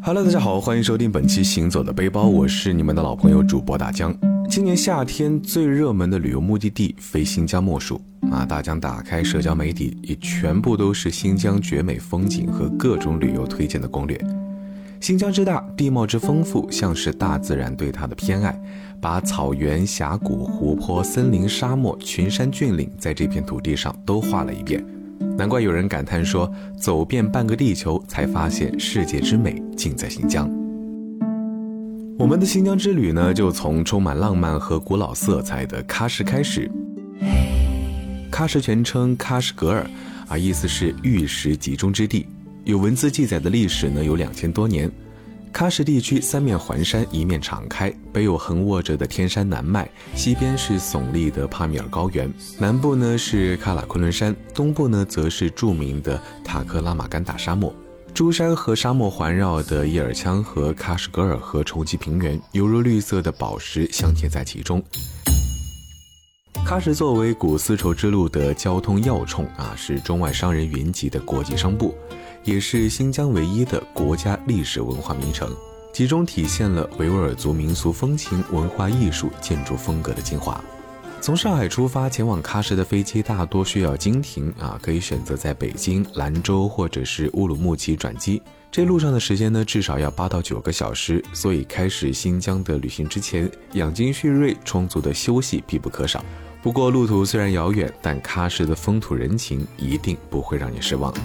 Hello， 大家好，欢迎收听本期行走的背包，我是你们的老朋友主播大江。今年夏天最热门的旅游目的地非新疆莫属大江打开社交媒体，也全部都是新疆绝美风景和各种旅游推荐的攻略。新疆之大，地貌之丰富，像是大自然对它的偏爱，把草原、峡谷、湖泊、森林、沙漠、群山峻岭在这片土地上都画了一遍。难怪有人感叹说，走遍半个地球才发现世界之美尽在新疆。我们的新疆之旅呢，就从充满浪漫和古老色彩的喀什开始。喀什全称喀什噶尔意思是玉石集中之地，有文字记载的历史呢有2000多年。喀什地区三面环山，一面敞开，北有横卧着的天山南脉，西边是耸立的帕米尔高原，南部呢是喀喇昆仑山，东部呢则是著名的塔克拉玛干大沙漠。诸山和沙漠环绕的叶尔羌和喀什噶尔和冲积平原，犹如绿色的宝石镶嵌在其中。喀什作为古丝绸之路的交通要冲是中外商人云集的国际商埠，也是新疆唯一的国家历史文化名城，其中体现了维吾尔族民俗风情、文化艺术、建筑风格的精华。从上海出发前往喀什的飞机大多需要经停可以选择在北京、兰州或者是乌鲁木齐转机。这路上的时间呢，至少要8到9个小时，所以开始新疆的旅行之前，养精蓄锐、充足的休息必不可少。不过路途虽然遥远，但喀什的风土人情一定不会让你失望。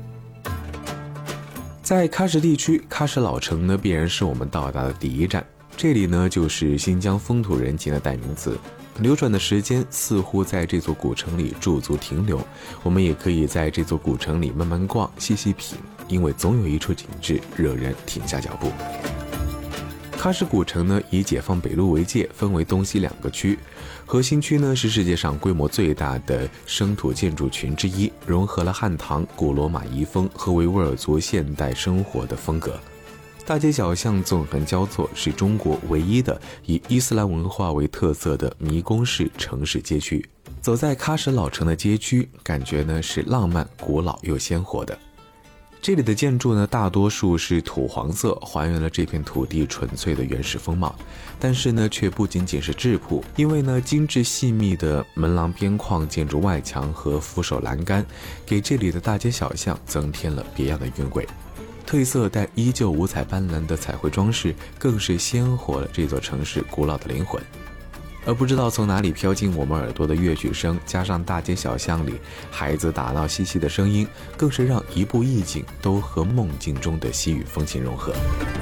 在喀什地区，喀什老城呢必然是我们到达的第一站，这里呢就是新疆风土人情的代名词。流转的时间似乎在这座古城里驻足停留，我们也可以在这座古城里慢慢逛、细细品，因为总有一处景致惹人停下脚步。喀什古城呢以解放北路为界，分为东西2个区。核心区呢是世界上规模最大的生土建筑群之一，融合了汉唐、古罗马遗风和维吾尔族现代生活的风格。大街小巷纵横交错，是中国唯一的以伊斯兰文化为特色的迷宫式城市街区。走在喀什老城的街区，感觉呢是浪漫、古老又鲜活的。这里的建筑呢，大多数是土黄色，还原了这片土地纯粹的原始风貌。但是呢，却不仅仅是质朴，因为呢，精致细密的门廊边框、建筑外墙和扶手栏杆，给这里的大街小巷增添了别样的韵味。褪色但依旧五彩斑斓的彩绘装饰，更是鲜活了这座城市古老的灵魂。而不知道从哪里飘进我们耳朵的乐曲声，加上大街小巷里孩子打闹嬉戏的声音，更是让一步一景都和梦境中的西域风情融合。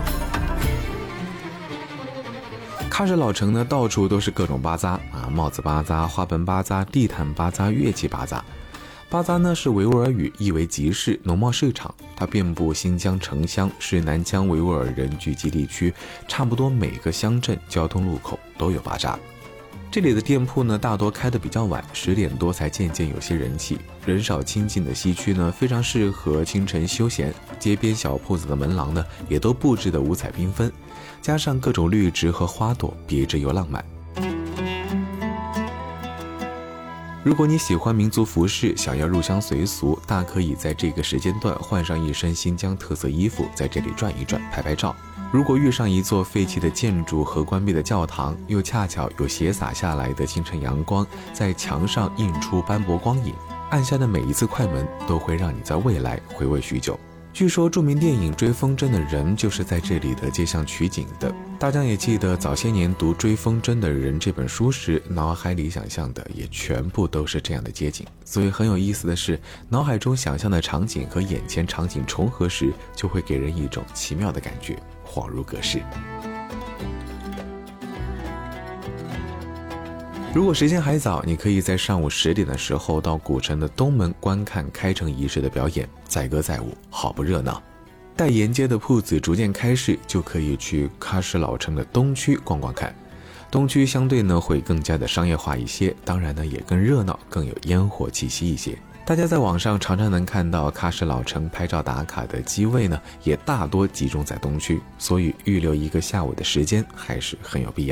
喀什老城呢，到处都是各种巴扎帽子巴扎、花盆巴扎、地毯巴扎、乐器巴扎。巴扎呢是维吾尔语，意为集市、农贸市场，它遍布新疆城乡，是南疆维吾尔人聚集地区，差不多每个乡镇交通路口都有巴扎。这里的店铺呢，大多开得比较晚，10点多才渐渐有些人气。人少清静的西区呢，非常适合清晨休闲。街边小铺子的门廊呢，也都布置得五彩缤纷，加上各种绿植和花朵，别致又浪漫。如果你喜欢民族服饰，想要入乡随俗，大可以在这个时间段换上一身新疆特色衣服，在这里转一转，拍拍照。如果遇上一座废弃的建筑和关闭的教堂，又恰巧有斜洒下来的清晨阳光在墙上映出斑驳光影，按下的每一次快门都会让你在未来回味许久。据说著名电影《追风筝的人》就是在这里的街巷取景的。大家也记得早些年读《追风筝的人》这本书时，脑海里想象的也全部都是这样的街景。所以很有意思的是，脑海中想象的场景和眼前场景重合时，就会给人一种奇妙的感觉，恍如隔世。如果时间还早，你可以在上午10点的时候到古城的东门观看开城仪式的表演，载歌载舞，好不热闹。待沿街的铺子逐渐开市，就可以去喀什老城的东区逛逛看。东区相对呢会更加的商业化一些，当然呢也更热闹，更有烟火气息一些。大家在网上常常能看到喀什老城拍照打卡的机位呢，也大多集中在东区，所以预留一个下午的时间还是很有必要的。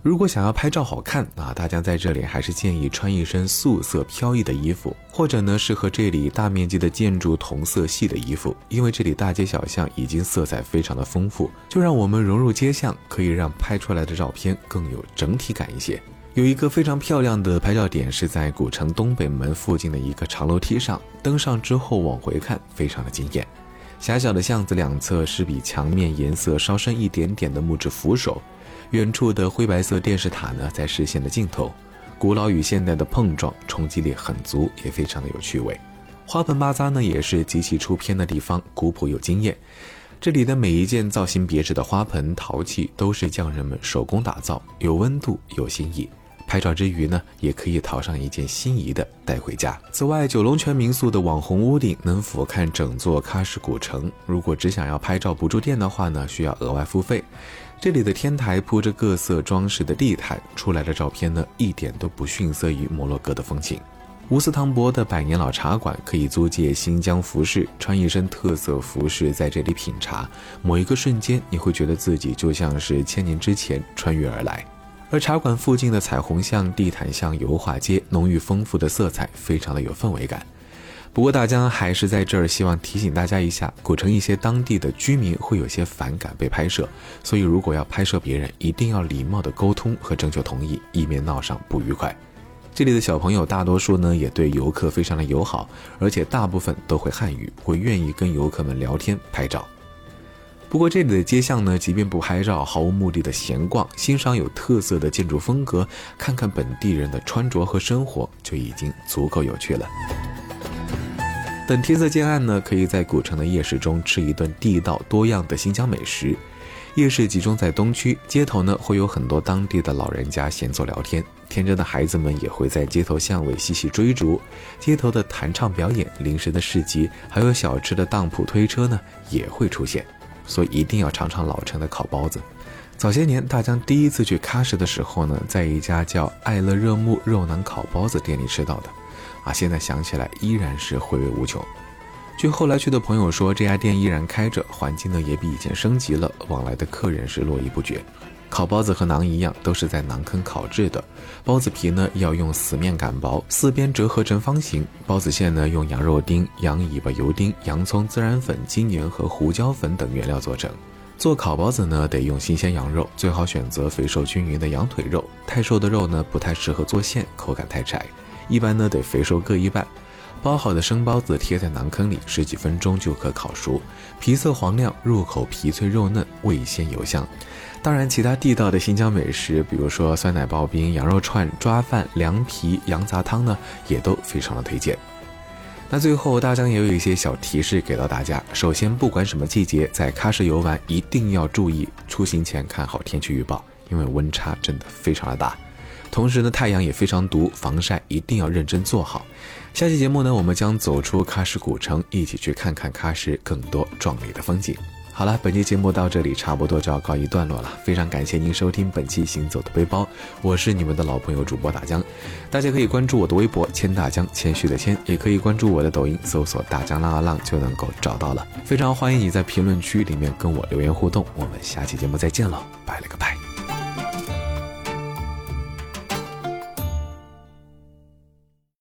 如果想要拍照好看大家在这里还是建议穿一身素色飘逸的衣服，或者呢是和这里大面积的建筑同色系的衣服，因为这里大街小巷已经色彩非常的丰富，就让我们融入街巷，可以让拍出来的照片更有整体感一些。有一个非常漂亮的拍照点是在古城东北门附近的一个长楼梯上，登上之后往回看非常的惊艳。狭小的巷子两侧是比墙面颜色稍深一点点的木质扶手，远处的灰白色电视塔呢在视线的尽头，古老与现代的碰撞，冲击力很足，也非常的有趣味。花盆巴扎呢也是极其出片的地方，古朴又惊艳。这里的每一件造型别致的花盆陶器都是匠人们手工打造，有温度有新意。拍照之余呢，也可以淘上一件心仪的带回家。此外，九龙泉民宿的网红屋顶能俯瞰整座喀什古城，如果只想要拍照不住店的话呢，需要额外付费。这里的天台铺着各色装饰的地毯，出来的照片呢，一点都不逊色于摩洛哥的风情。乌斯汤博的百年老茶馆可以租借新疆服饰，穿一身特色服饰在这里品茶，某一个瞬间你会觉得自己就像是1000年之前穿越而来。而茶馆附近的彩虹巷、地毯巷、油画街，浓郁丰富的色彩非常的有氛围感。不过大江还是在这儿希望提醒大家一下，古城一些当地的居民会有些反感被拍摄，所以如果要拍摄别人，一定要礼貌的沟通和征求同意，以免闹上不愉快。这里的小朋友大多数呢也对游客非常的友好，而且大部分都会汉语，会愿意跟游客们聊天拍照。不过这里的街巷呢，即便不拍照，毫无目的的闲逛，欣赏有特色的建筑风格，看看本地人的穿着和生活，就已经足够有趣了。等天色渐暗呢，可以在古城的夜市中吃一顿地道多样的新疆美食。夜市集中在东区，街头呢会有很多当地的老人家闲坐聊天，天真的孩子们也会在街头巷尾嬉戏追逐，街头的弹唱表演、零食的市集，还有小吃的当铺推车呢也会出现。所以一定要尝尝老城的烤包子。早些年大江第一次去喀什的时候呢，在一家叫爱乐热木肉馕烤包子店里吃到的现在想起来依然是回味无穷。据后来去的朋友说，这家店依然开着，环境呢也比以前升级了，往来的客人是络绎不绝。烤包子和馕一样，都是在馕坑烤制的，包子皮呢要用死面擀薄，四边折合成方形，包子馅呢用羊肉丁、羊尾巴油丁、洋葱、孜然粉、精盐和胡椒粉等原料做成。做烤包子呢得用新鲜羊肉，最好选择肥瘦均匀的羊腿肉，太瘦的肉呢不太适合做馅，口感太柴，一般呢得肥瘦各一半。包好的生包子贴在馕坑里10几分钟就可烤熟，皮色黄亮，入口皮脆肉嫩，味鲜油香。当然其他地道的新疆美食，比如说酸奶刨冰、羊肉串、抓饭、凉皮、羊杂汤呢也都非常的推荐。那最后大江也有一些小提示给到大家。首先，不管什么季节，在喀什游玩一定要注意出行前看好天气预报，因为温差真的非常的大。同时呢，太阳也非常毒，防晒一定要认真做好。下期节目呢，我们将走出喀什古城，一起去看看喀什更多壮丽的风景。好了，本期节目到这里差不多就要告一段落了，非常感谢您收听本期行走的背包，我是你们的老朋友主播大江。大家可以关注我的微博谦大江，谦虚的谦，也可以关注我的抖音，搜索大江浪啊浪就能够找到了。非常欢迎你在评论区里面跟我留言互动，我们下期节目再见了，拜了个拜。